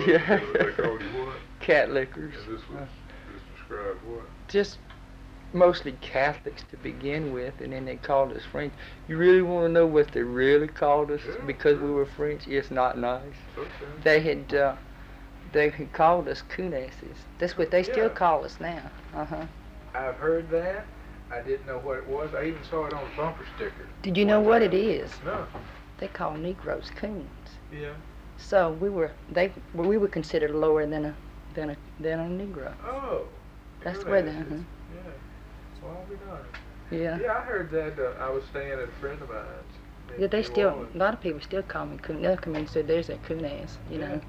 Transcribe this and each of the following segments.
Yeah. They called you what? Cat lickers. And this described what? Just mostly Catholics to begin with, and then they called us French. You really want to know what they really called us Yeah, because sure. we were French? It's not nice. Okay. They had called us coonasses. That's what they still Yeah. call us now. I've heard that. I didn't know what it was. I even saw it on a bumper sticker. Did you know what it is? No. They call Negroes coons. Yeah. So we were considered lower than a Negro. Oh. That's where they. Yeah. Well, I'll be darned. Yeah. Yeah, I heard that. I was staying at a friend of mine's. Yeah, they New still. Orleans. A lot of people still call me coon. They'll come in and say, "There's that coon ass," you know.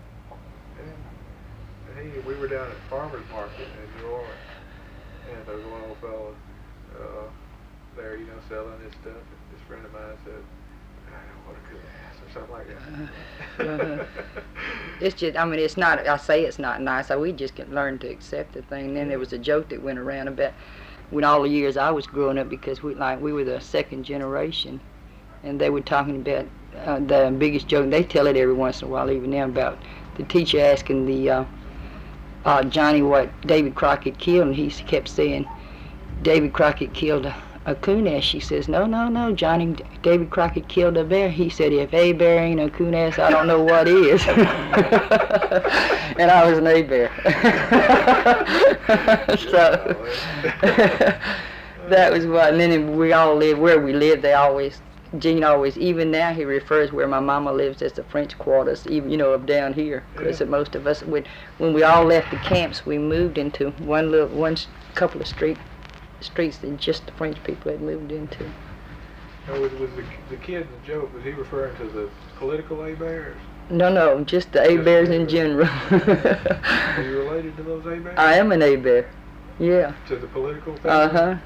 Yeah. Hey, we were down at Farmers Market in New Orleans, and there was one old fella there, selling his stuff. And this friend of mine said, "What a good ass," or something like that. It's just, I mean, it's not. I say it's not nice. We just can learn to accept the thing. And then there was a joke that went around about when all the years I was growing up, because we were the second generation, and they were talking about the biggest joke. They tell it every once in a while, even now, about the teacher asking the Johnny what David Crockett killed, and he kept saying David Crockett killed a coon ass. She says, no, Johnny, David Crockett killed a bear. He said, if a bear ain't a coon ass, I don't know what is. And I was an a bear. So that was what. And then we all lived where we lived. Gene always, even now he refers where my mama lives as the French quarters, even up down here, because most of us, when we all left the camps, we moved into one couple of streets that just the French people had moved into. Now, was the kid, the joke, was he referring to the political A-Bears? No, just the A-Bears in general. Are you related to those A-Bears? I am an A-Bear, yeah. To the political family?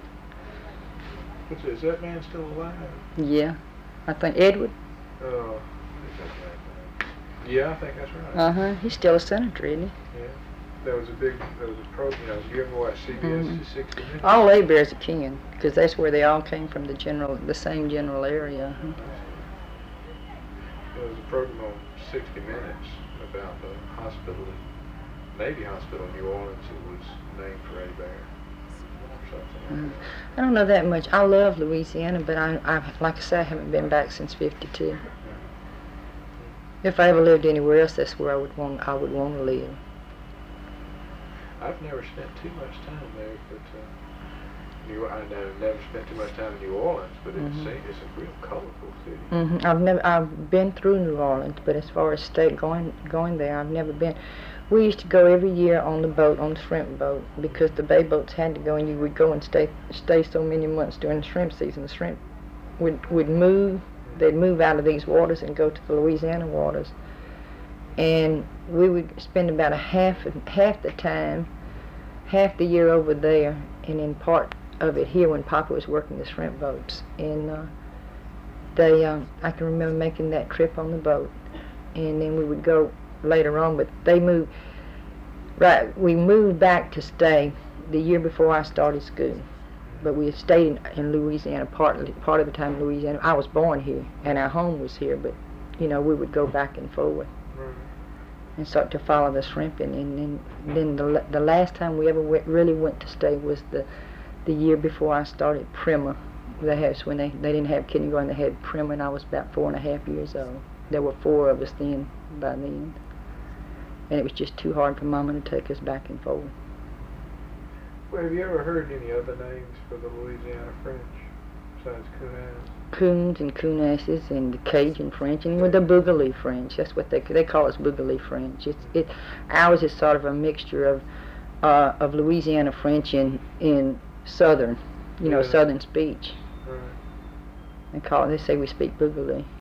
Is that man still alive? Yeah, I think Edward. Oh, yeah, I think that's right. He's still a senator, isn't he? Yeah. There was a program, you ever watch CBS 60 Minutes? All A-Bears are kin, because that's where they all came from, the same general area. There was a program on 60 Minutes about the hospital, Navy hospital in New Orleans that was named for A-Bear. I don't know that much. I love Louisiana, but I like I said, I haven't been back since '52. If I ever lived anywhere else, that's where I would want to live. I've never spent too much time there, but I've never spent too much time in New Orleans, but it's a real colorful city. I've been through New Orleans, but as far as going there, I've never been. We used to go every year on the boat, on the shrimp boat, because the bay boats had to go, and you would go and stay so many months during the shrimp season. The shrimp would move. They'd move out of these waters and go to the Louisiana waters, and we would spend about half the time, half the year over there, and then part of it here when Papa was working the shrimp boats. And I can remember making that trip on the boat, and then we would go later on, but we moved back to stay the year before I started school, but we had stayed in Louisiana part of the time in Louisiana. I was born here and our home was here, but we would go back and forward and start to follow the shrimping. And then the last time we ever really went to stay was the year before I started Primer. When they didn't have kindergarten, they had Primer, and I was about 4.5 years old. There were 4 of us by then. And it was just too hard for Mama to take us back and forth. Well, have you ever heard any other names for the Louisiana French besides Coon-ass? Coons and coonasses and the Cajun French, and with the Boogaloo French. That's what they call us, Boogaloo French. Ours is sort of a mixture of Louisiana French in southern, southern speech. Right. They say we speak Boogaloo.